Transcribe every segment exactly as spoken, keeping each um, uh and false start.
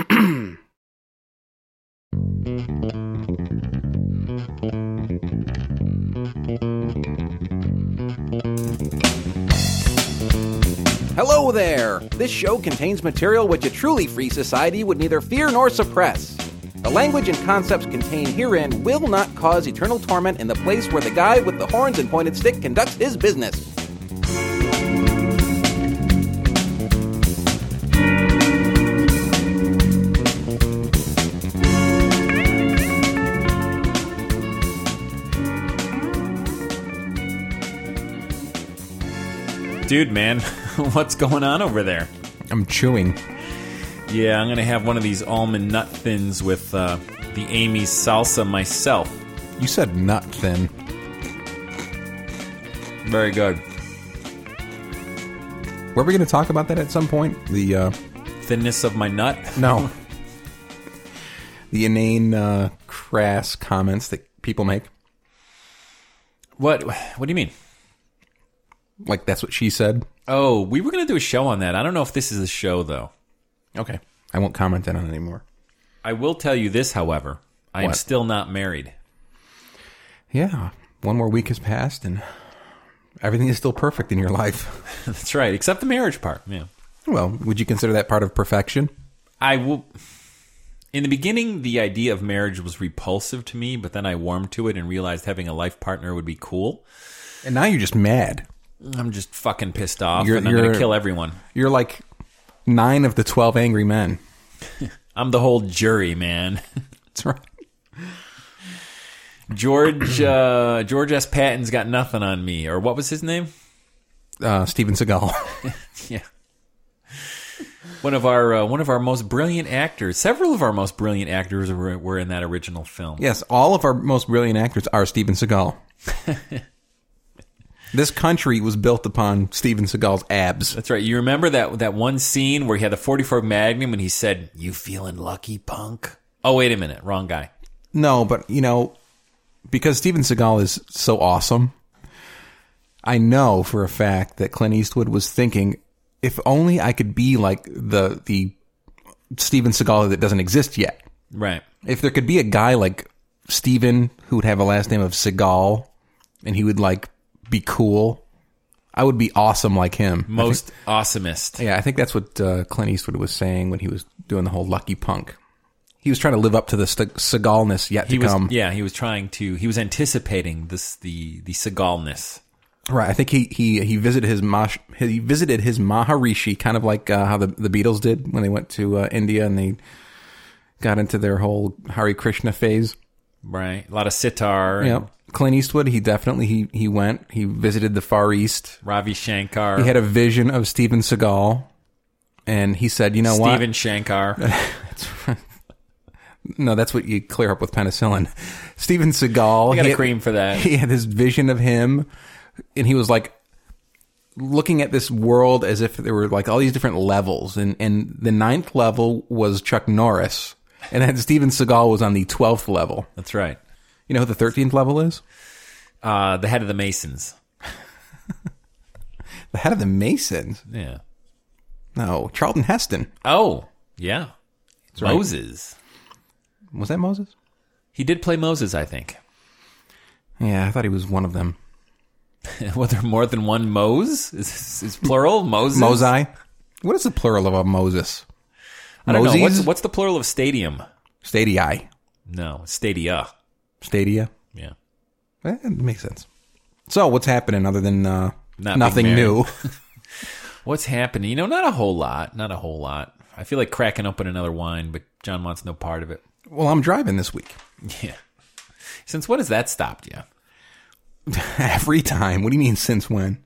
Hello there! This show contains material which a truly free society would neither fear nor suppress. The language and concepts contained herein will not cause eternal torment in the place where the guy with the horns and pointed stick conducts his business. Dude, man, what's going on over there? I'm chewing. Yeah, I'm going to have one of these almond nut thins with uh, the Amy's salsa myself. You said nut thin. Very good. Were we going to talk about that at some point? The, uh... Thinness of my nut? No. The inane, uh, crass comments that people make. What? What do you mean? Like, that's what she said? Oh, we were going to do a show on that. I don't know if this is a show, though. Okay. I won't comment on it anymore. I will tell you this, however. I am What? still not married. Yeah. One more week has passed, and everything is still perfect in your life. That's right, except the marriage part. Yeah. Well, would you consider that part of perfection? I will... In the beginning, the idea of marriage was repulsive to me, but then I warmed to it and realized having a life partner would be cool. And now you're just mad. I'm just fucking pissed off, You're- and I'm going to you're- kill everyone. You're like nine of the twelve angry men. I'm the whole jury, man. That's right. George uh, George S. Patton's got nothing on me, or what was his name? Uh, Steven Seagal. Yeah, one of our uh, one of our most brilliant actors. Several of our most brilliant actors were, were in that original film. Yes, all of our most brilliant actors are Steven Seagal. This country was built upon Steven Seagal's abs. That's right. You remember that that one scene where he had the forty-four Magnum and he said, "You feeling lucky, punk?" Oh, wait a minute, wrong guy. No, but, you know, because Steven Seagal is so awesome, I know for a fact that Clint Eastwood was thinking, if only I could be like the the Steven Seagal that doesn't exist yet. Right. If there could be a guy like Steven who would have a last name of Seagal and he would, like, be cool, I would be awesome like him. Most think, awesomest. Yeah, I think that's what uh, Clint Eastwood was saying when he was doing the whole Lucky Punk. He was trying to live up to the St- Seagalness yet He to was, come. yeah, he was trying to. He was anticipating this the the Seagalness. Right. I think he he he visited his Mash, he visited his Maharishi, kind of like uh, how the the Beatles did when they went to uh, India and they got into their whole Hare Krishna phase. Right. A lot of sitar. Yeah. and Clint Eastwood, he definitely he he went. He visited the Far East. Ravi Shankar. He had a vision of Steven Seagal, and he said, "You know what?" Steven Shankar. No, that's what you clear up with penicillin. Steven Seagal. I got he a had- cream for that. He had this vision of him, and he was like looking at this world as if there were like all these different levels, and and the ninth level was Chuck Norris, and then Steven Seagal was on the twelfth level. That's right. You know who the thirteenth level is? Uh, the head of the Masons. The head of the Masons. Yeah. No, Charlton Heston. Oh, yeah. right. Moses. Was that Moses? He did play Moses, I think. Yeah, I thought he was one of them. Were there more than one Mose? Is, is plural Moses? Mosai. What is the plural of a Moses? I don't know. Moses? What's, what's the plural of stadium? Stadii. No, stadia. Stadia. Yeah. Eh, it makes sense. So, what's happening other than uh, Not nothing being new? married. What's happening? You know, not a whole lot. Not a whole lot. I feel like cracking open another wine, but John wants no part of it. Well, I'm driving this week. Yeah. Since when has that stopped you? Every time. What do you mean, since when?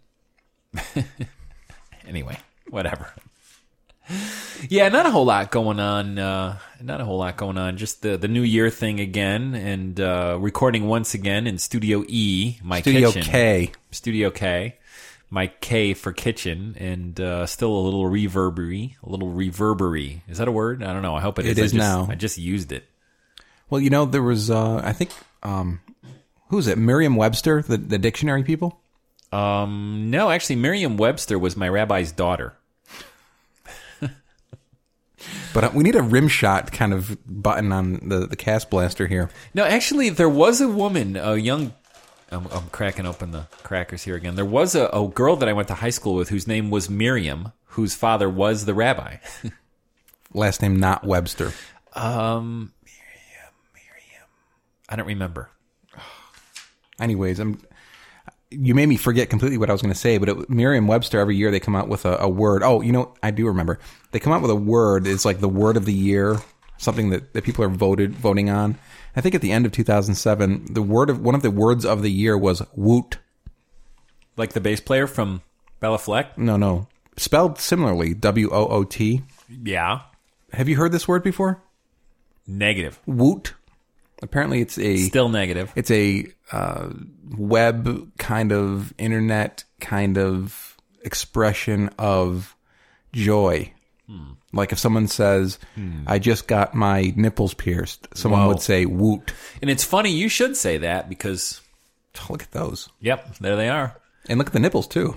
Anyway, whatever. Yeah, not a whole lot going on. Uh, not a whole lot going on. Just the, the New Year thing again, and uh, recording once again in Studio E, my Studio kitchen. K. Studio K. My K for kitchen, and uh, still a little reverbery. A little reverbery. Is that a word? I don't know. I hope it is. It is I just, now. I just used it. Well, you know, there was, uh, I think, um, who's it? Merriam-Webster, the, the dictionary people? Um, no, actually, Merriam-Webster was my rabbi's daughter. But uh, we need a rim shot kind of button on the, the cast blaster here. No, actually, there was a woman, a young... I'm, I'm cracking open the crackers here again. There was a, a girl that I went to high school with whose name was Miriam, whose father was the rabbi. Last name not Webster. Um, Miriam, Miriam. I don't remember. Anyways, I'm... You made me forget completely what I was going to say, but it, Merriam-Webster, every year they come out with a, a word. Oh, you know, I do remember. They come out with a word. It's like the word of the year, something that, that people are voted voting on. I think at the end of two thousand seven, the word of one of the words of the year was woot. Like the bass player from Bella Fleck? No, no. Spelled similarly, W O O T. Yeah. Have you heard this word before? Negative. Woot. Apparently it's a... Still negative. It's a uh, web kind of, internet kind of expression of joy. Hmm. Like if someone says, hmm. I just got my nipples pierced, someone Whoa. would say woot. And it's funny you should say that because... Look at those. Yep, there they are. And look at the nipples too.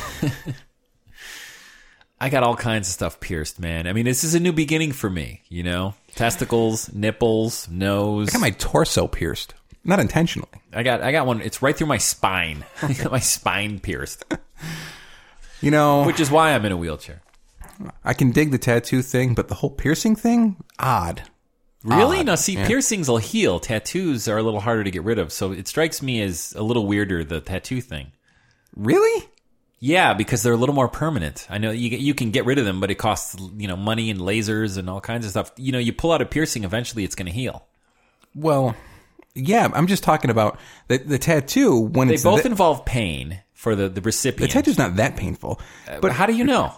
I got all kinds of stuff pierced, man. I mean, this is a new beginning for me, you know? Testicles, nipples, nose. I got my torso pierced. Not intentionally. I got I got one. It's right through my spine. I got my spine pierced. You know... Which is why I'm in a wheelchair. I can dig the tattoo thing, but the whole piercing thing? Odd. Really? Odd. Now, see, Yeah. piercings will heal. Tattoos are a little harder to get rid of. So it strikes me as a little weirder, the tattoo thing. Really? Yeah, because they're a little more permanent. I know you you can get rid of them, but it costs, you know, money and lasers and all kinds of stuff. You know, you pull out a piercing, eventually it's going to heal. Well, yeah, I'm just talking about the, the tattoo when They it's... both the, involve pain for the, the the recipient. tattoo's not that painful. But how do you know?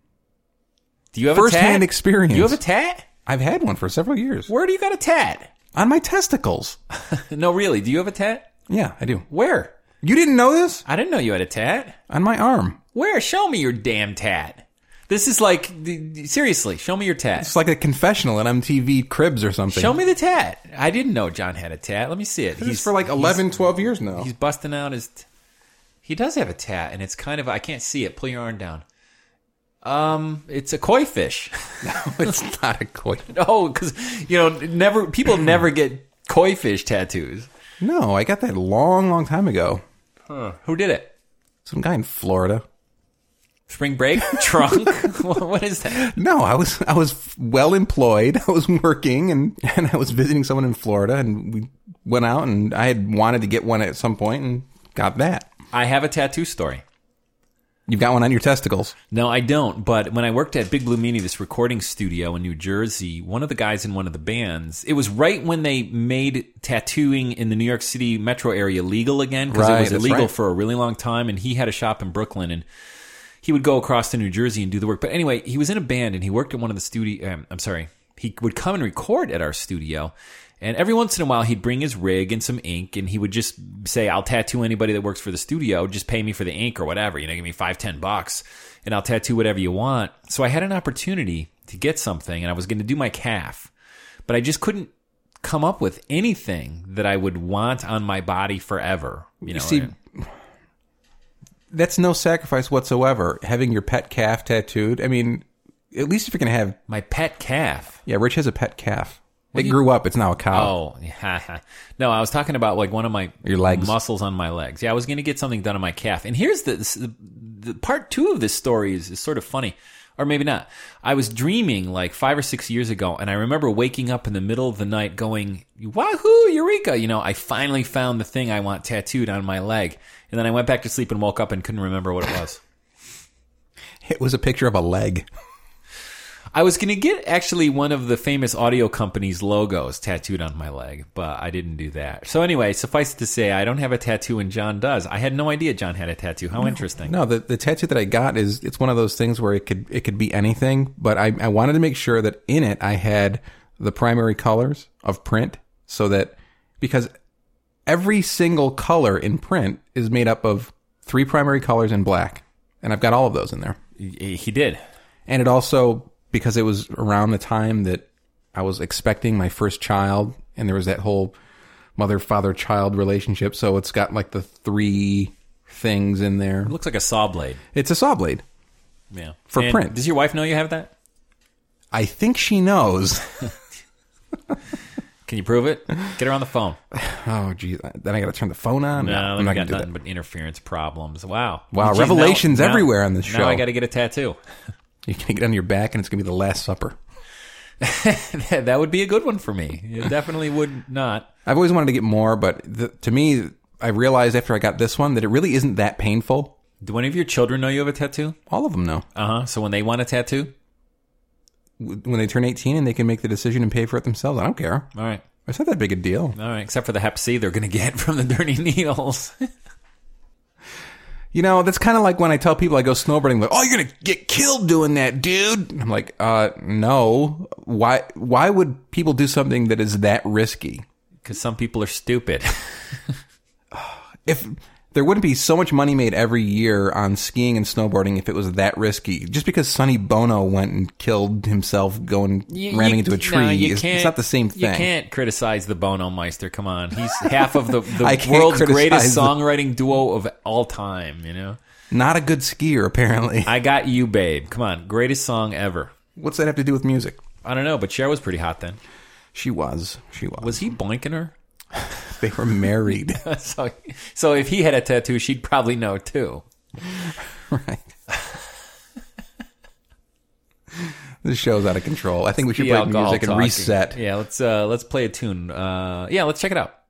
Do you have a First-hand tat? experience. Do you have a tat? I've had one for several years. Where do you got a tat? On my testicles. No, really. Do you have a tat? Yeah, I do. Where? You didn't know this? I didn't know you had a tat. On my arm. Where? Show me your damn tat. This is like, seriously, show me your tat. It's like a confessional at M T V Cribs or something. Show me the tat. I didn't know John had a tat. Let me see it. He's for like eleven, twelve years now. He's busting out his... T- he does have a tat, and it's kind of... I can't see it. Pull your arm down. Um, it's a koi fish. No, it's not a koi. No, because, you know, never people never get koi fish tattoos. No, I got that long, long time ago. Huh. Who did it? Some guy in Florida. Spring break? Trunk? What is that? No, I was I was well employed. I was working, and, and I was visiting someone in Florida, and we went out, and I had wanted to get one at some point, and got that. I have a tattoo story. You've got one on your testicles. No, I don't. But when I worked at Big Blue Meanie, this recording studio in New Jersey, one of the guys in one of the bands, it was right when they made tattooing in the New York City metro area legal again, because Right, it was that's illegal right. for a really long time, and he had a shop in Brooklyn, and he would go across to New Jersey and do the work. But anyway, he was in a band, and he worked at one of the studio. Um, I'm sorry, he would come and record at our studio. And every once in a while, he'd bring his rig and some ink, and he would just say, I'll tattoo anybody that works for the studio. Just pay me for the ink or whatever. You know, give me five, ten bucks, and I'll tattoo whatever you want. So I had an opportunity to get something, and I was going to do my calf. But I just couldn't come up with anything that I would want on my body forever. You know, See, that's no sacrifice whatsoever. Having your pet calf tattooed. I mean, at least if you're going to have... my pet calf. Yeah, Rich has a pet calf. It do you- grew up. It's now a cow. Oh, yeah. No, I was talking about like one of my Your legs. muscles on my legs. Yeah, I was going to get something done on my calf. And here's the, the, the part two of this story is, is sort of funny. Or maybe not. I was dreaming like five or six years ago, and I remember waking up in the middle of the night going, wahoo, eureka! You know, I finally found the thing I want tattooed on my leg. And then I went back to sleep and woke up and couldn't remember what it was. It was a picture of a leg. I was going to get actually one of the famous audio company's logos tattooed on my leg, but I didn't do that. So anyway, suffice it to say, I don't have a tattoo and John does. I had no idea John had a tattoo. How interesting. No, the, the tattoo that I got is, it's one of those things where it could it could be anything, but I, I wanted to make sure that in it I had the primary colors of print, so that, because every single color in print is made up of three primary colors in black, and I've got all of those in there. He he did. And it also, because it was around the time that I was expecting my first child, and there was that whole mother-father-child relationship, so it's got like the three things in there. It looks like a saw blade. It's a saw blade Yeah. for And print. Does your wife know you have that? I think she knows. Can you prove it? Get her on the phone. Oh, geez. Then I got to turn the phone on? No, I'm I'm not got going to do nothing that. but interference problems. Wow. Wow, Geez, revelations now- everywhere now- on this show. Now I got to get a tattoo. You're going to get on your back, and it's going to be the Last Supper. That would be a good one for me. It definitely would not. I've always wanted to get more, but the, to me, I realized after I got this one that it really isn't that painful. Do any of your children know you have a tattoo? All of them know. Uh-huh. So when they want a tattoo? When they turn eighteen and they can make the decision and pay for it themselves, I don't care. All right. It's not that big a deal. All right. Except for the hep C they're going to get from the dirty needles. You know, that's kind of like when I tell people I go snowboarding, like, oh, you're going to get killed doing that, dude. I'm like, uh, no. Why, why would people do something that is that risky? Because some people are stupid. If there wouldn't be so much money made every year on skiing and snowboarding if it was that risky. Just because Sonny Bono went and killed himself going You- ramming you- into a tree, no, you it's, can't- it's not the same thing. You can't criticize the Bono Meister. Come on. He's half of the, I the can't world's criticize greatest the- songwriting duo of all time, you know? Not a good skier, apparently. I Got You, Babe. Come on. Greatest song ever. What's that have to do with music? I don't know, but Cher was pretty hot then. She was. She was. Was he boinking her? They were married. so, so if he had a tattoo, she'd probably know too. Right. This show's out of control. I think we should The play alcohol music and talking. reset. Yeah, let's uh, let's play a tune. Uh, yeah, let's check it out.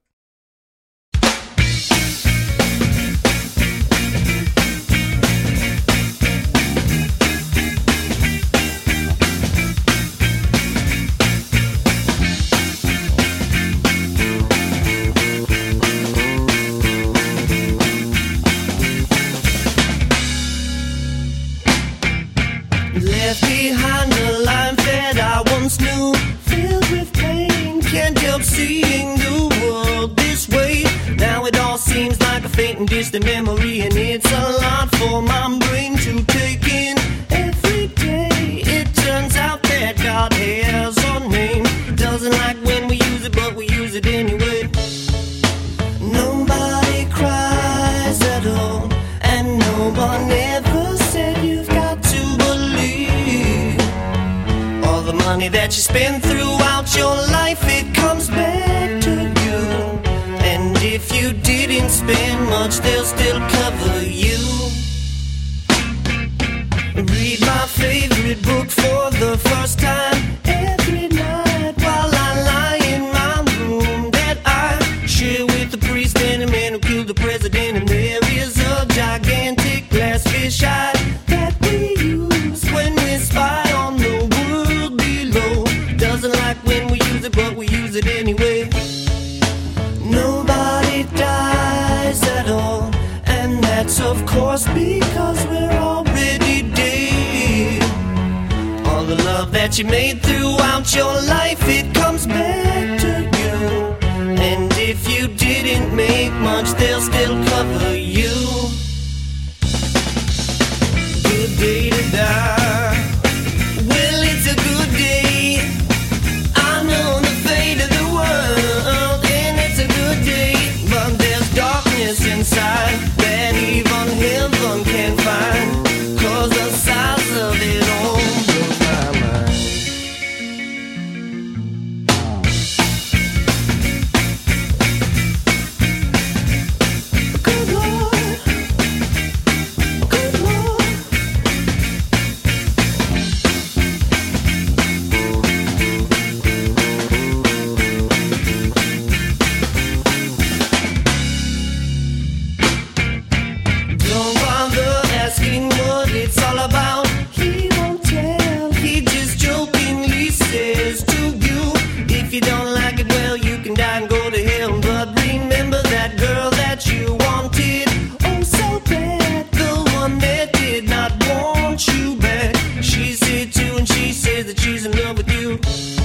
Left behind a life that I once knew, filled with pain. Can't help seeing the world this way. Now it all seems like a faint and distant memory, and it's a lot for my brain to take in. Every day it turns out that God has a name. Doesn't like when we use it, but we use it anyway. Nobody cries at all, and no one ever said you've got to believe. All the money that you spend throughout your life, it comes back to you. And if you didn't spend much, they'll still cover you. Read my favorite book for the first time every night while I lie in my room that I share with the priest and the man who killed the president. And there is a gigantic glass fish eye that we use when we spy on the world below. Doesn't like when we use it, but we use it anyway. Nobody dies at all, and that's of course because we're already dead. All the love that you made throughout your life, it comes back to you. And if you didn't make much, they'll still cover you. Good day to die. Well, it's a good day. I know the fate of the world, and it's a good day. But there's darkness inside that even heaven can't find. 'Cause the size of it all blows my mind. Good Lord, good Lord. Don't bother asking what it's all about. He won't tell. He just jokingly says to you, if you don't like it, well, you can die and go to hell. But remember that girl that you wanted, oh so bad, the one that did not want you back. She's here too, and she says that she's in love with you.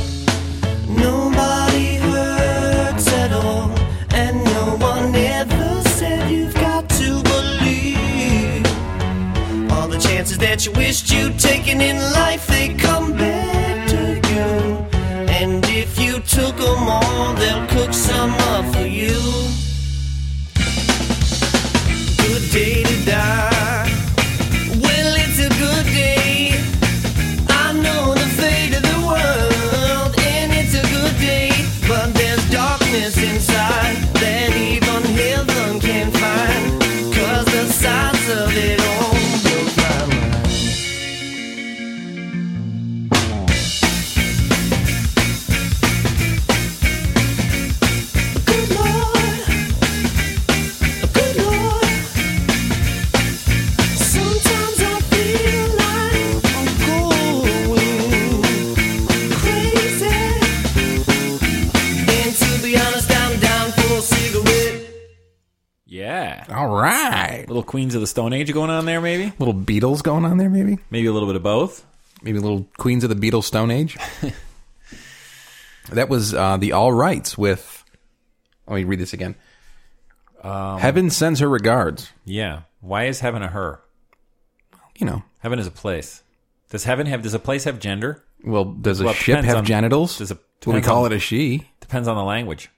Nobody hurts at all, and no one ever said you've got to believe. All the chances that you wished you'd taken in life, they come back to you. And if you took them all, they'll cook some up for you. Good day to die. Well, it's a good day. I know the fate of the All right. Little Queens of the Stone Age going on there, maybe? Little Beatles going on there, maybe? Maybe a little bit of both. Maybe a little Queens of the Beatles Stone Age. That was uh, the All Rights with... Let me read this again. Um, Heaven sends her regards. Yeah. Why is heaven a her? You know. Heaven is a place. Does heaven have... Does a place have gender? Well, does a Well, it ship depends have on- genitals? does it- Do we depends call on- it a she? Depends on the language.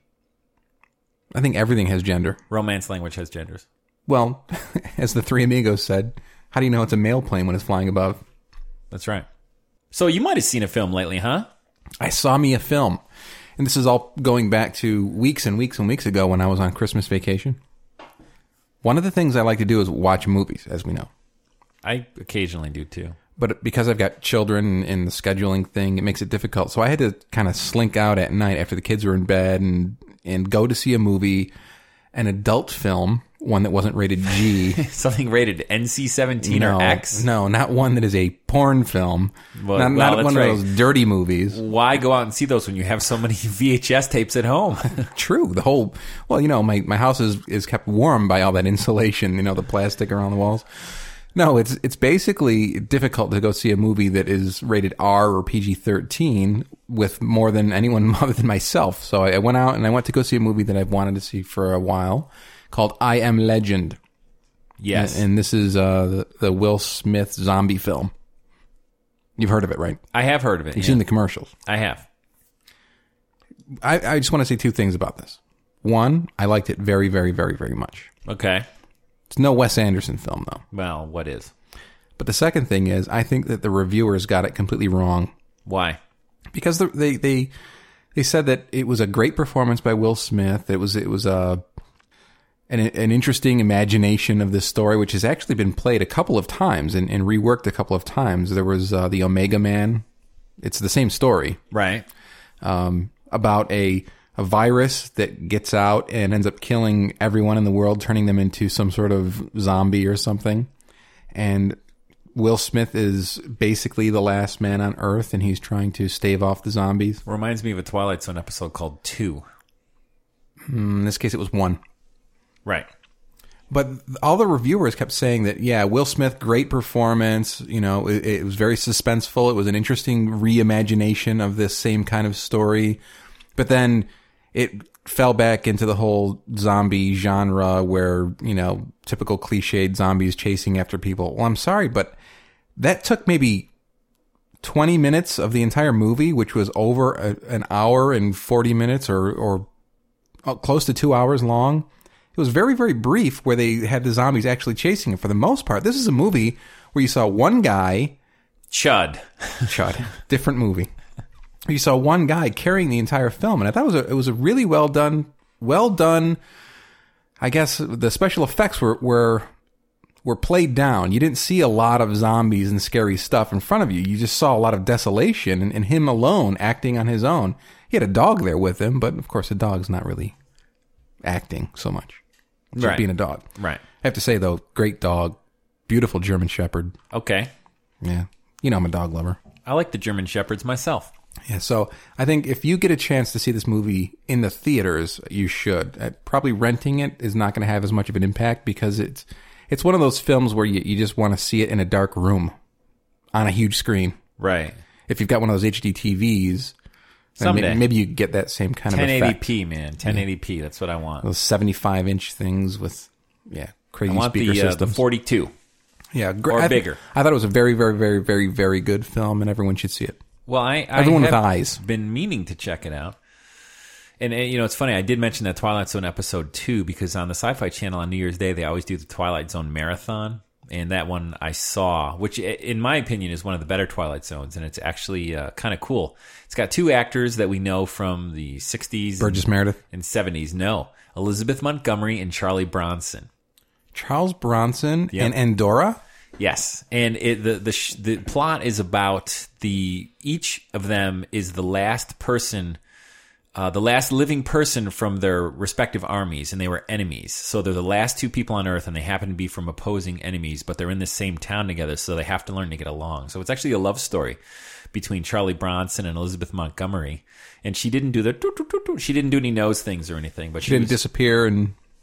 I think everything has gender. Romance language has genders. Well, as the Three Amigos said, how do you know it's a male plane when it's flying above? That's right. So you might have seen a film lately, huh? I saw me a film. And this is all going back to weeks and weeks and weeks ago when I was on Christmas vacation. One of the things I like to do is watch movies, as we know. I occasionally do, too. But because I've got children and the scheduling thing, it makes it difficult. So I had to kind of slink out at night after the kids were in bed and, and go to see a movie, an adult film, one that wasn't rated G. Something rated N C seventeen no, or X? No, not one that is a porn film. Well, not well, not that's one right. of those dirty movies. Why go out and see those when you have so many V H S tapes at home? True. The whole, well, you know, my, my house is, is kept warm by all that insulation, you know, the plastic around the walls. No, it's it's basically difficult to go see a movie that is rated R or P G thirteen with more than anyone other than myself. So I, I went out and I went to go see a movie that I've wanted to see for a while called I Am Legend. Yes. And, and this is uh, the, the Will Smith zombie film. You've heard of it, right? I have heard of it. You've yeah. seen the commercials. I have. I, I just want to say two things about this. One, I liked it very, very, very, very much. Okay. It's no Wes Anderson film, though. Well, what is? But the second thing is, I think that the reviewers got it completely wrong. Why? Because the, they they they said that it was a great performance by Will Smith. It was it was a an, an interesting imagination of this story, which has actually been played a couple of times and, and reworked a couple of times. There was uh, the Omega Man. It's the same story. Right. Um, about a a virus that gets out and ends up killing everyone in the world, turning them into some sort of zombie or something. And Will Smith is basically the last man on Earth, and he's trying to stave off the zombies. Reminds me of a Twilight Zone episode called Two. In this case, it was one. Right. But all the reviewers kept saying that, yeah, Will Smith, great performance. You know, it, it was very suspenseful. It was an interesting reimagination of this same kind of story. But then it fell back into the whole zombie genre where, you know, typical cliched zombies chasing after people. Well, I'm sorry, but that took maybe twenty minutes of the entire movie, which was over a, an hour and forty minutes or, or close to two hours long. It was very, very brief where they had the zombies actually chasing it for the most part. This is a movie where you saw one guy. Chud. Chud. Different movie. You saw one guy carrying the entire film, and I thought it was a, it was a really well done, well done. I guess the special effects were, were were played down. You didn't see a lot of zombies and scary stuff in front of you. You just saw a lot of desolation and, and him alone acting on his own. He had a dog there with him, but of course the dog's not really acting so much. Just Right. being a dog. Right. I have to say though, great dog, beautiful German Shepherd. Okay. Yeah, you know I'm a dog lover. I like the German Shepherds myself. Yeah, so I think if you get a chance to see this movie in the theaters, you should. Uh, probably renting it is not going to have as much of an impact because it's it's one of those films where you, you just want to see it in a dark room on a huge screen. Right. If you've got one of those H D T Vs, then Someday. maybe, maybe you get that same kind of ten eighty effect. p, man. ten eighty p. That's what I want. Those seventy-five inch things with, yeah, I crazy want speaker the, uh, the systems. forty-two. Yeah, gr- or I th- bigger. I thought it was a very, very, very, very, very good film, and everyone should see it. Well, I, I Everyone with have eyes. been meaning to check it out. And, and, you know, it's funny. I did mention that Twilight Zone episode two because on the Sci-Fi Channel on New Year's Day, they always do the Twilight Zone marathon. And that one I saw, which in my opinion is one of the better Twilight Zones. And it's actually uh, kind of cool. It's got two actors that we know from the sixties Burgess and, Meredith. and seventies. No, Elizabeth Montgomery and Charlie Bronson. Charles Bronson Yep. and Andorra? Yes, and it, the the sh- the plot is about the each of them is the last person, uh, the last living person from their respective armies, and they were enemies. So they're the last two people on Earth, and they happen to be from opposing enemies, but they're in the same town together, so they have to learn to get along. So it's actually a love story between Charlie Bronson and Elizabeth Montgomery, and she didn't do the she didn't do any nose things or anything, but She she didn't was, disappear and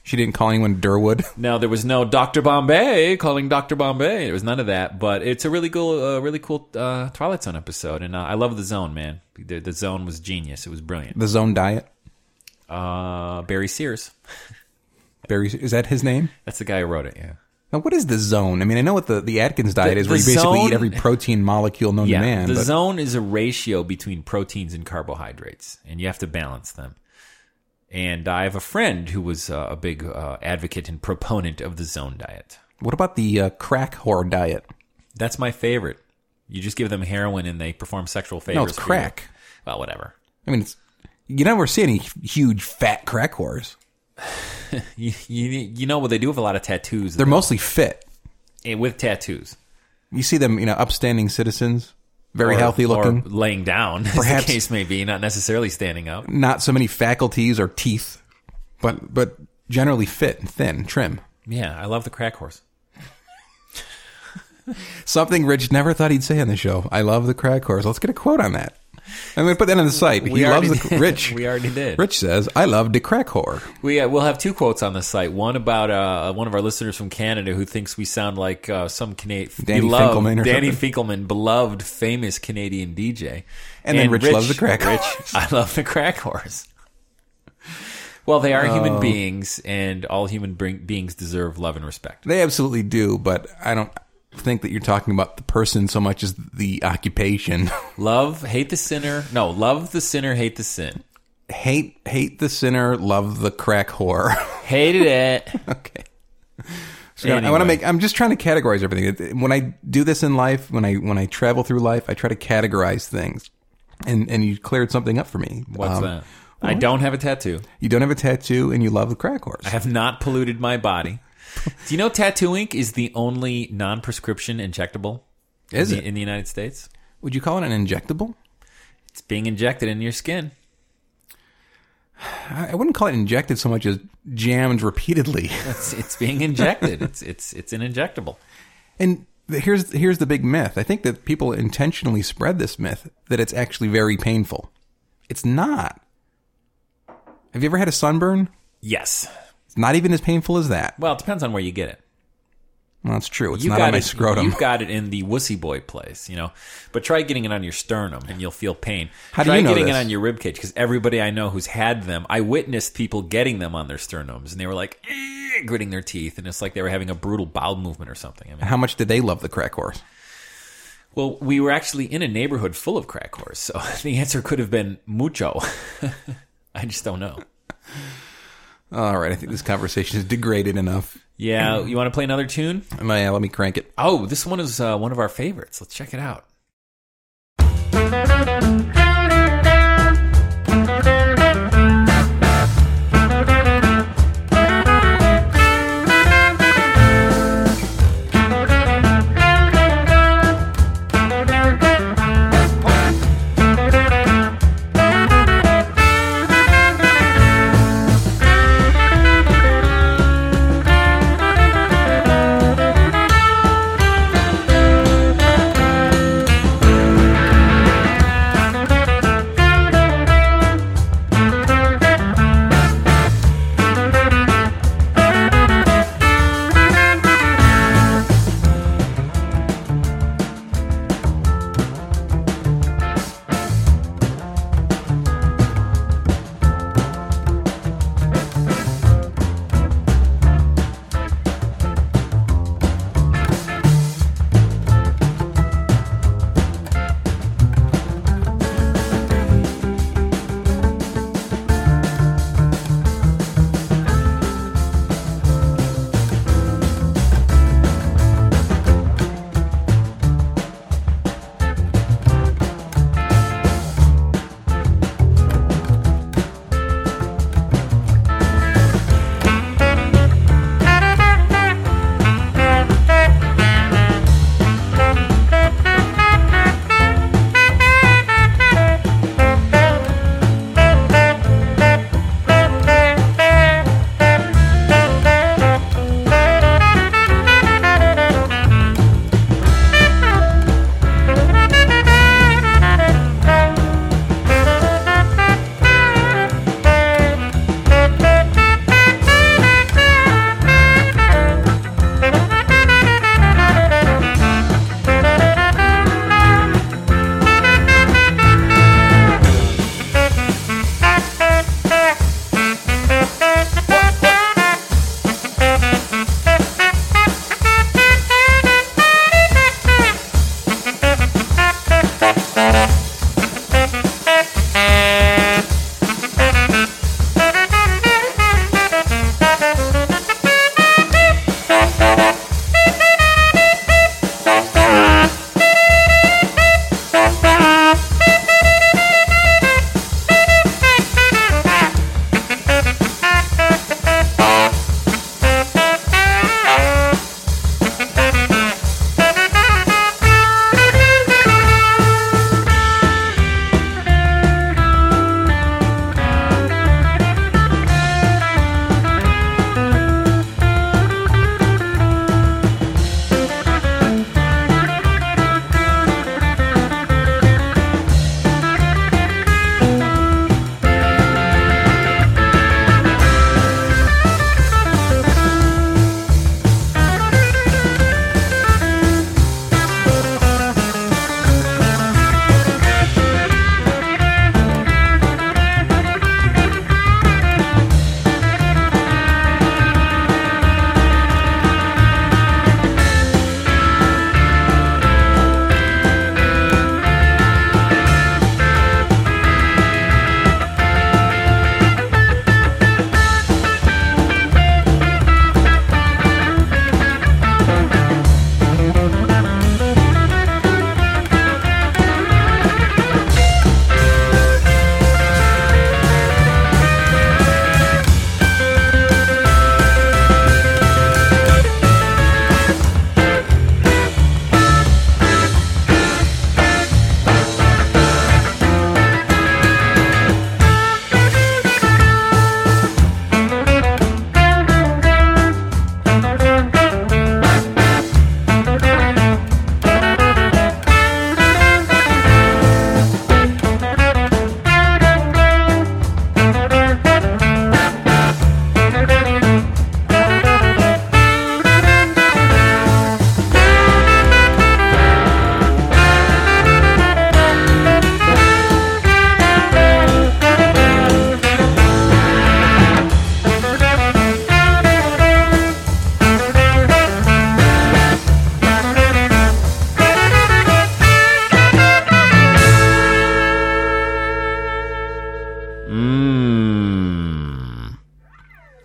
She didn't call anyone Durwood. No, there was no Doctor Bombay calling Doctor Bombay. There was none of that. But it's a really cool, uh, really cool uh, Twilight Zone episode, and uh, I love the Zone, man. The, the Zone was genius. It was brilliant. The Zone diet. Uh, Barry Sears. Barry, is that his name? That's the guy who wrote it. Yeah. Now, what is the Zone? I mean, I know what the, the Atkins diet The- is, where you the basically Zone- eat every protein molecule known Yeah. to man. The but Zone is a ratio between proteins and carbohydrates, and you have to balance them. And I have a friend who was uh, a big uh, advocate and proponent of the Zone diet. what about the uh, crack whore diet? That's my favorite. You just give them heroin and they perform sexual favors. No, it's for you. crack. Well, whatever. I mean, it's, you never see any huge fat crack whores. You, you, you know what? They do have a lot of tattoos. They're though. mostly fit. Eh, with tattoos. You see them, you know, upstanding citizens, very Or- healthy looking, Or laying down, as Perhaps- the case may be, not necessarily standing up. not so many faculties or teeth, but but generally fit and thin, trim. Yeah, I love the crack horse. Something Rich never thought he'd say on the show. I love the crack horse. Let's get a quote on that. I'm going to put that on the site. We he loves already the did. Rich. We already did. Rich says, "I love the crack whore." We uh, we'll have two quotes on the site. One about uh, one of our listeners from Canada who thinks we sound like uh, some Canadian Danny beloved, Finkelman or Danny something. Finkelman, beloved, famous Canadian D J. And then Rich loves the crack Rich, horse. I love the crack horse. Well, they are Oh. human beings, and all human bring- beings deserve love and respect. They absolutely do, but I don't think that you're talking about the person so much as the occupation. Love, hate the sinner. No, love the sinner, hate the sin. hate hate the sinner, love the crack whore. Hated it. Okay. So I want to Anyway. make. I'm just trying to categorize everything. When I do this in life, when I when I travel through life, I try to categorize things. And and you cleared something up for me. What's Um, that? I don't have a tattoo. You don't have a tattoo, and you love the crack horse. I have not polluted my body. Do you know Tattoo Ink is the only non-prescription injectable Is in the, it? in the United States? Would you call it an injectable? It's being injected into your skin. I I wouldn't call it injected so much as jammed repeatedly. It's it's being injected. it's it's it's an injectable. And the- here's here's the big myth. I think that people intentionally spread this myth that it's actually very painful. It's not. Have you ever had a sunburn? Yes. It's not even as painful as that. Well, it depends on where you get it. Well, that's true. It's You not got on my it. scrotum. You've got it in the wussy boy place, you know. But try getting it on your sternum, and you'll feel pain. How do try you know getting this? it on your rib cage, because everybody I know who's had them, I witnessed people getting them on their sternums, and they were like "Eh," gritting their teeth, and it's like they were having a brutal bowel movement or something. I mean, How much did they love the crack horse? well, we were actually in a neighborhood full of crack whores, so the answer could have been mucho. I just don't know. All right, I think this conversation is degraded enough. Yeah, you want to play another tune? My, uh, let me crank it. Oh, this one is uh, one of our favorites. Let's check it out.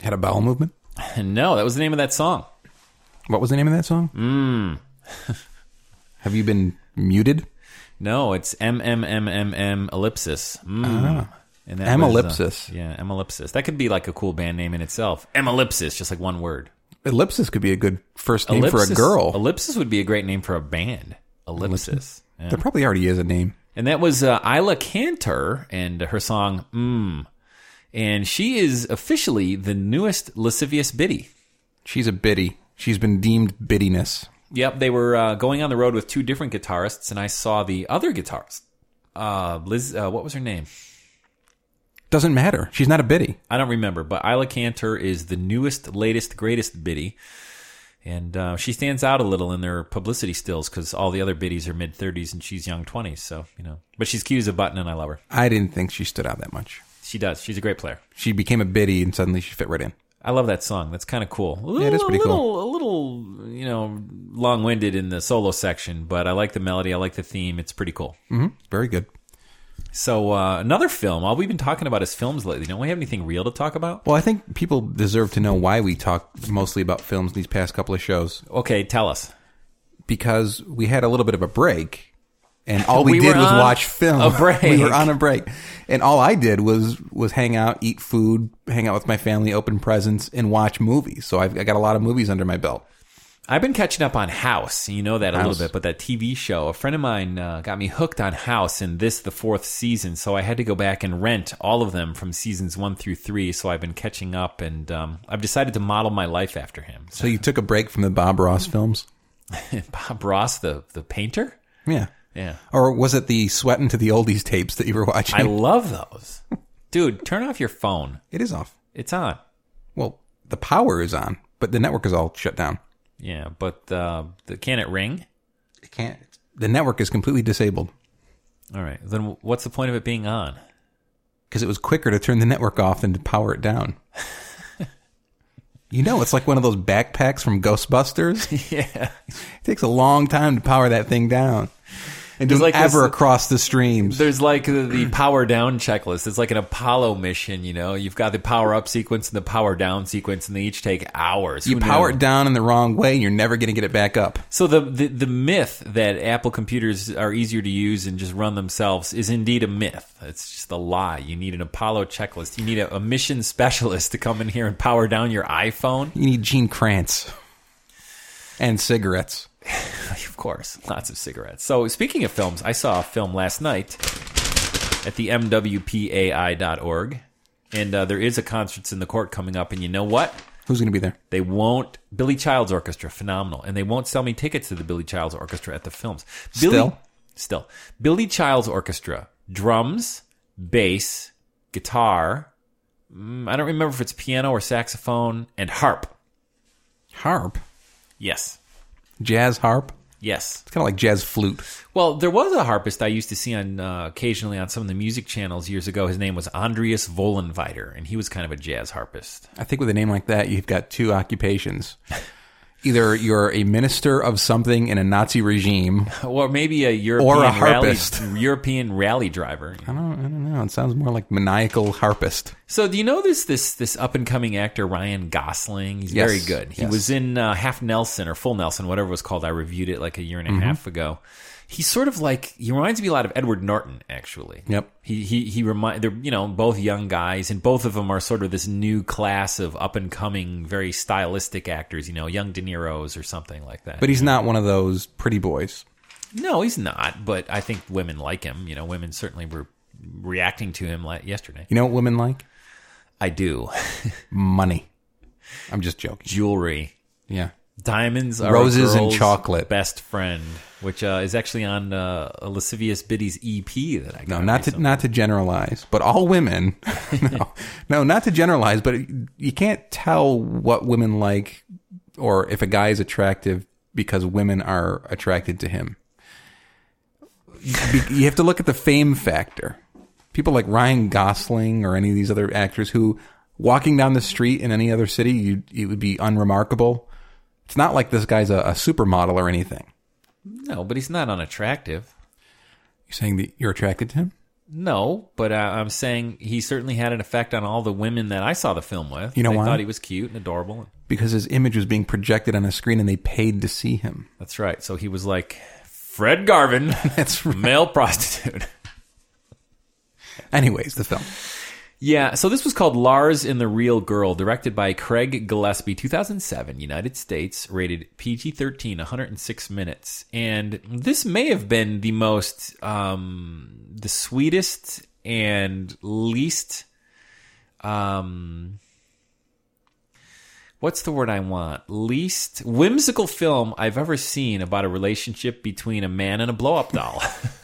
Had a bowel movement? No, that was the name of that song. What was the name of that song? Mm. Have you been muted? No, it's M M M M M ellipsis. Mm. Ah. And that Ellipsis. was, uh, yeah, Ellipsis. That could be like a cool band name in itself. Ellipsis, just like one word. Ellipsis could be a good first name Ellipsis, for a girl. Ellipsis would be a great name for a band. Ellipsis. Yeah. There probably already is a name. And that was uh, Isla Cantor and her song Mmm. And she is officially the newest lascivious biddy. She's a biddy. She's been deemed biddiness. Yep, they were uh, going on the road with two different guitarists, and I saw the other guitarist. Uh, Liz, uh, what was her name? Doesn't matter. She's not a biddy. I don't remember, but Isla Cantor is the newest, latest, greatest biddy. And uh, she stands out a little in their publicity stills because all the other biddies are mid-thirties and she's young twenties. So, you know. But she's cute as a button and I love her. I didn't think she stood out that much. She does. She's a great player. She became a biddy and suddenly she fit right in. I love that song. That's kind of cool. A little, Yeah, it is pretty a little, cool. A little, you know, long-winded in the solo section, but I like the melody. I like the theme. It's pretty cool. Mm-hmm. Very good. So uh, another film. All we've been talking about is films lately. Don't we have anything real to talk about? Well, I think people deserve to know why we talk mostly about films these past couple of shows. Okay, tell us. Because we had a little bit of a break, and all we, We did were was on watch film. a break. We were on a break. And all I did was was hang out, eat food, hang out with my family, open presents, and watch movies. So I've, I got a lot of movies under my belt. I've been catching up on House. You know that a House. little bit, but that T V show. A friend of mine uh, got me hooked on House, and this the fourth season. So I had to go back and rent all of them from seasons one through three. So I've been catching up, and um, I've decided to model my life after him. So you took a break from the Bob Ross films? Bob Ross, the the painter. Yeah. Yeah, Or was it the Sweatin' to the Oldies tapes that you were watching? I love those. Dude, turn off your phone. It is off. It's on. Well, the power is on, but the network is all shut down. Yeah, but uh, the, can it ring? It can't. The network is completely disabled All right. Then what's the point of it being on? because it was quicker to turn the network off than to power it down. You know, it's like one of those backpacks from Ghostbusters. Yeah. It takes a long time to power that thing down. And don't like ever this- across the streams. There's like the, the power down checklist. It's like an Apollo mission, you know. You've got the power up sequence and the power down sequence, and they each take hours. You Who power knew? it down in the wrong way, and you're never going to get it back up. So the, the the myth that Apple computers are easier to use and just run themselves is indeed a myth. It's just a lie. You need an Apollo checklist. You need a, a mission specialist to come in here and power down your iPhone. You need Gene Kranz. And cigarettes. Of course, lots of cigarettes. So speaking of films, I saw a film last night at the M W P A I dot org, and uh, there is a Concerts in the Court coming up, and you know what? Who's going to be there? They won't. Billy Child's Orchestra, phenomenal, and they won't sell me tickets to the Billy Child's Orchestra at the films. Billy, Still? still, Billy Child's Orchestra, drums, bass, guitar. mm, I don't remember if it's piano or saxophone, and harp. Harp? Yes, Jazz harp? yes. It's kind of like jazz flute. Well, there was a harpist I used to see on uh, occasionally on some of the music channels years ago. His name was Andreas Vollenweider, and he was kind of a jazz harpist. I think with a name like that, you've got two occupations. Either you're a minister of something in a Nazi regime. Or maybe a European Or a rally, harpist. European rally driver. I don't, I don't know. It sounds more like maniacal harpist. So, do you know this this this up and coming actor Ryan Gosling? He's Yes, very good. He yes. was in uh, Half Nelson or Full Nelson, whatever it was called. I reviewed it like a year and a Mm-hmm. half ago. He's sort of like he reminds me a lot of Edward Norton, actually. Yep. He he he remind they're you know both young guys, and both of them are sort of this new class of up and coming, very stylistic actors. You know, young De Niro's or something like that. But he's not one of those pretty boys. No, he's not. But I think women like him. You know, women certainly were reacting to him like yesterday. You know what women like? I do. Money. I'm just joking. Jewelry. Yeah. Diamonds are Roses a and girl's chocolate. best friend, which uh, is actually on uh, a Lascivious Biddy's E P that I got. No, not to recently. not to generalize, but all women. no, no, not to generalize, but you can't tell what women like or if a guy is attractive because women are attracted to him. Be- you have to look at the fame factor. People like Ryan Gosling or any of these other actors who, walking down the street in any other city, you, it would be unremarkable. It's not like this guy's a, a supermodel or anything. No, but he's not unattractive. You're saying that you're attracted to him? No, but uh, I'm saying he certainly had an effect on all the women that I saw the film with. You know they why? thought he was cute and adorable. Because his image was being projected on a screen and they paid to see him. That's right. So he was like Fred Garvin, That's right. male prostitute. Anyways, the film. Yeah, so this was called Lars and the Real Girl, directed by Craig Gillespie, two thousand seven, United States, rated P G thirteen, one hundred six minutes. And this may have been the most, um, the sweetest and least, um, what's the word I want? Least whimsical film I've ever seen about a relationship between a man and a blow-up doll.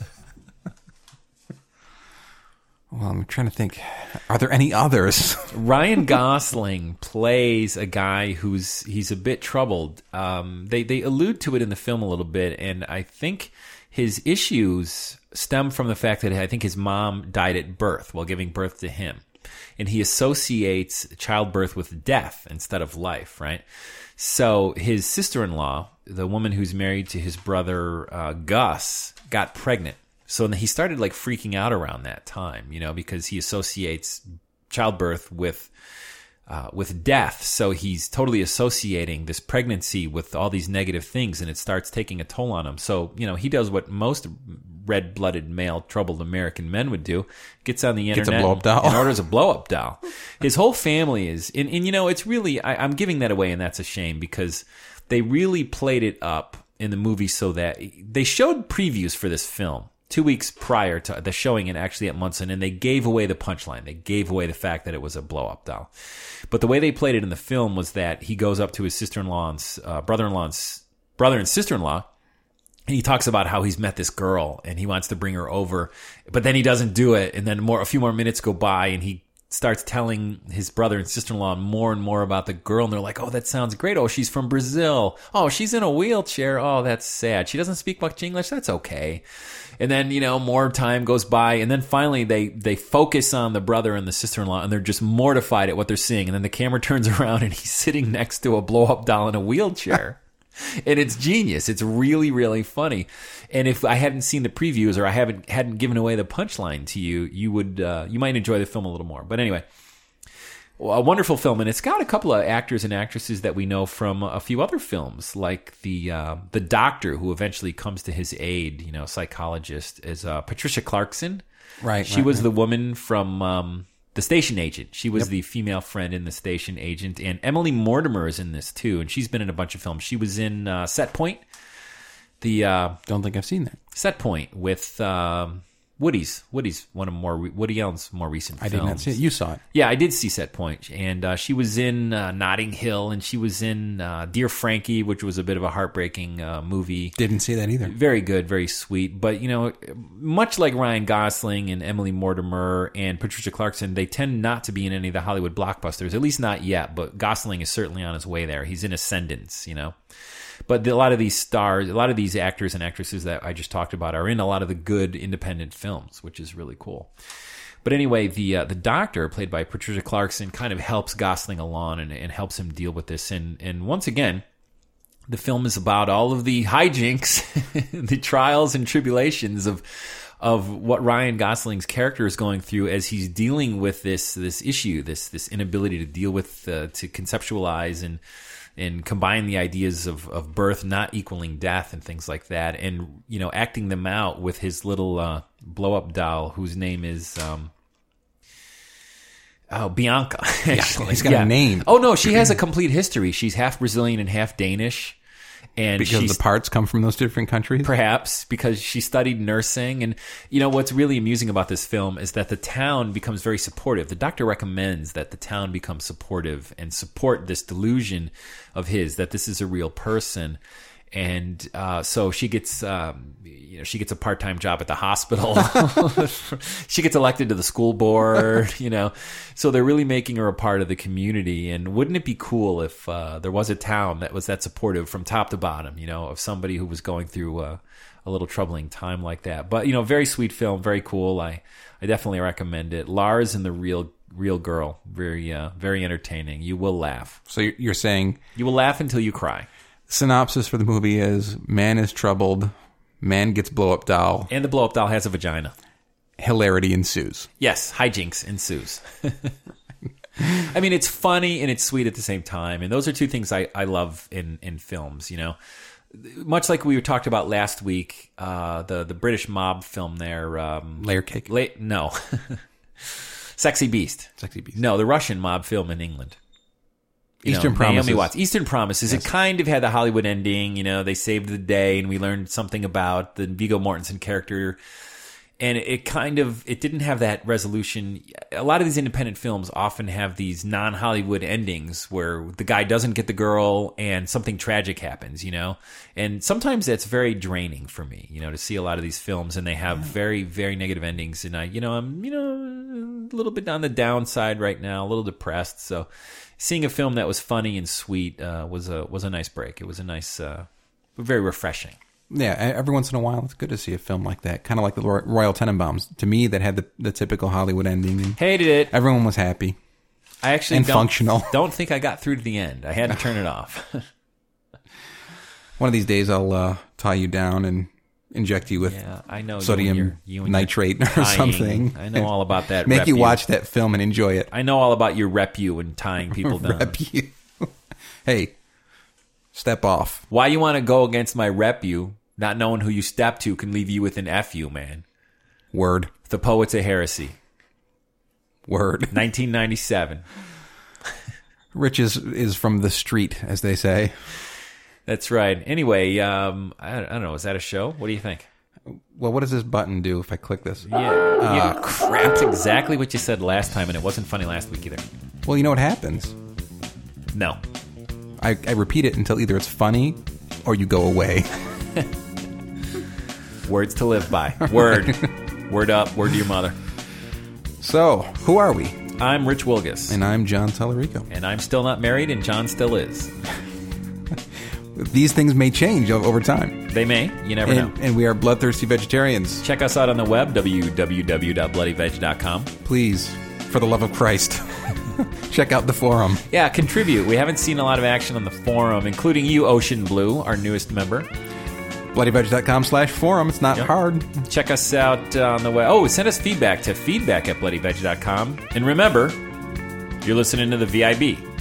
Well, I'm trying to think. Are there any others? Ryan Gosling plays a guy who's he's a bit troubled. Um, they they allude to it in the film a little bit, and I think his issues stem from the fact that I think his mom died at birth while giving birth to him, and he associates childbirth with death instead of life. Right. So his sister-in-law, the woman who's married to his brother uh, Gus, got pregnant. So he started like freaking out around that time, you know, because he associates childbirth with uh, with death. So he's totally associating this pregnancy with all these negative things, and it starts taking a toll on him. So, you know, he does what most red-blooded, male, troubled American men would do: gets on the Gets a internet blow-up doll. and orders a blow-up doll. His whole family is, and, and you know, it's really, I, I'm giving that away, and that's a shame because they really played it up in the movie so that they showed previews for this film two weeks prior to the showing it actually at Munson, and they gave away the punchline. They gave away the fact that it was a blow-up doll. But the way they played it in the film was that he goes up to his sister-in-law and uh, brother-in-law's brother and sister-in-law, and he talks about how he's met this girl and he wants to bring her over, but then he doesn't do it. And then more, a few more minutes go by, and he starts telling his brother and sister-in-law more and more about the girl, and they're like, oh, that sounds great. Oh, she's from Brazil. Oh, she's in a wheelchair. Oh, that's sad. She doesn't speak much English. That's okay. And then, you know, more time goes by, and then finally they, they focus on the brother and the sister-in-law, and they're just mortified at what they're seeing. And then the camera turns around, and he's sitting next to a blow-up doll in a wheelchair. And it's genius. It's really, really funny. And if I hadn't seen the previews, or I haven't hadn't given away the punchline to you, you would uh, you might enjoy the film a little more. But anyway, a wonderful film, and it's got a couple of actors and actresses that we know from a few other films, like the uh, the doctor who eventually comes to his aid. You know, psychologist is uh, Patricia Clarkson. Right. She right, was right. the woman from Um, The Station Agent. She was Yep. the female friend in The Station Agent. And Emily Mortimer is in this, too. And she's been in a bunch of films. She was in uh, Set Point. The uh, Don't think I've seen that. Set Point with um, Woody's. Woody's one of more Woody Allen's more recent I films. did not see it. You saw it. Yeah, I did see Set Point. And uh, she was in uh, Notting Hill. And she was in uh, Dear Frankie, which was a bit of a heartbreaking uh, movie. Didn't see that either. Very good, very sweet. But, you know, much like Ryan Gosling and Emily Mortimer and Patricia Clarkson, they tend not to be in any of the Hollywood blockbusters, at least not yet. But Gosling is certainly on his way there. He's in ascendance, you know. But the, a lot of these stars, a lot of these actors and actresses that I just talked about are in a lot of the good independent films, which is really cool. But anyway, the uh, the doctor, played by Patricia Clarkson, kind of helps Gosling along and, and helps him deal with this. And, and once again, the film is about all of the hijinks, the trials and tribulations of of what Ryan Gosling's character is going through as he's dealing with this this issue, this this inability to deal with, uh, to conceptualize and and combine the ideas of, of birth not equaling death and things like that, and, you know, acting them out with his little uh, blow-up doll whose name is um, oh Bianca. Actually, he's got a name. Oh no, she has a complete history. She's half Brazilian and half Danish. And Because she's, the parts come from those different countries? perhaps because she studied nursing. And, you know, what's really amusing about this film is that the town becomes very supportive. The doctor recommends that the town become supportive and support this delusion of his, that this is a real person. And uh, so she gets, um, you know, she gets a part-time job at the hospital. She gets elected to the school board, you know. So they're really making her a part of the community. And wouldn't it be cool if uh, there was a town that was that supportive from top to bottom, you know, of somebody who was going through uh, a little troubling time like that. But, you know, very sweet film, very cool. I, I definitely recommend it. Lars and the Real Real Girl, very uh, very entertaining. You will laugh. So you're you're saying You will laugh until you cry. synopsis for the movie is man is troubled, man gets blow-up doll, And the blow-up doll has a vagina. hilarity ensues. Yes, hijinks ensues. I mean, it's funny and it's sweet at the same time, and those are two things I, I love in, in films. You know, much like we talked about last week, uh, the the British mob film there, um, Layer Cake. La- no, Sexy Beast. Sexy Beast. No, the Russian mob film in England. You Eastern know, Promises. Naomi Watts. Eastern Promises. Yes. It kind of had the Hollywood ending. You know, they saved the day, and we learned something about the Viggo Mortensen character. And it kind of, it didn't have that resolution. A lot of these independent films often have these non-Hollywood endings where the guy doesn't get the girl and something tragic happens, you know? And sometimes that's very draining for me, you know, to see a lot of these films and they have very, very negative endings. And I, you know, I'm, you know, a little bit on the downside right now, a little depressed. So seeing a film that was funny and sweet uh, was a was a nice break. It was a nice, uh, very refreshing. Yeah, every once in a while, it's good to see a film like that. Kind of like the Royal Tenenbaums. To me, that had the, the typical Hollywood ending. And hated it. Everyone was happy. I actually and don't, functional. Don't think I got through to the end. I had to turn it off. One of these days, I'll uh, tie you down and inject you with yeah, I know sodium you and your, you and nitrate or tying. something. I know all about that. Make rep you watch that film and enjoy it. I know all about your rep you and tying people down. Rep you. Hey, step off. Why you want to go against my rep you? Not knowing who you step to can leave you with an F you, man. Word. The Poets of Heresy. Word. nineteen ninety-seven. Rich is, is from the street, as they say. That's right. Anyway, um, I, I don't know. Is that a show? What do you think? Well, what does this button do if I click this? Yeah. Uh, yeah. Crap. That's exactly what you said last time, and it wasn't funny last week either. Well, you know what happens? No. I, I repeat it until either it's funny or you go away. Words to live by. Word. Word up. Word to your mother. So, who are we? I'm Rich Wilgus. And I'm John Tellerico. And I'm still not married, and John still is. These things may change over time. They may. You never and, know. And we are bloodthirsty vegetarians. Check us out on the web, w w w dot bloody veg dot com. Please, for the love of Christ, check out the forum. Yeah, contribute. We haven't seen a lot of action on the forum, including you, Ocean Blue, our newest member. bloodyveg.com slash forum. It's not yep. hard. Check us out uh, on the web. Oh, send us feedback to feedback at bloodyveg dot com. And remember, you're listening to the V I B.